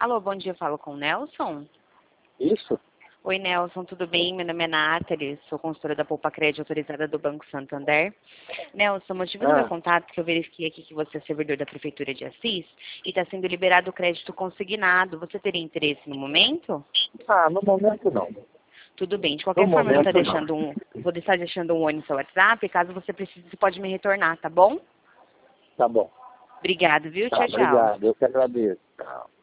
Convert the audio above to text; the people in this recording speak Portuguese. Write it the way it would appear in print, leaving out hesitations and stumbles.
Alô, bom dia, eu falo com o Nelson. Isso? Oi, Nelson, tudo bem? Meu nome é Nathalie, sou consultora da Poupa Crédito autorizada do Banco Santander. Nelson, o motivo do meu contato é que eu verifiquei aqui que você é servidor da Prefeitura de Assis e está sendo liberado o crédito consignado. Você teria interesse no momento? No momento não. Tudo bem, de qualquer No forma eu momento vou estar deixando um oi no seu WhatsApp, caso você precise, você pode me retornar, tá bom? Tá bom. Obrigado, viu? Tá, Tchau, tchau. obrigado. Eu que agradeço. Tchau.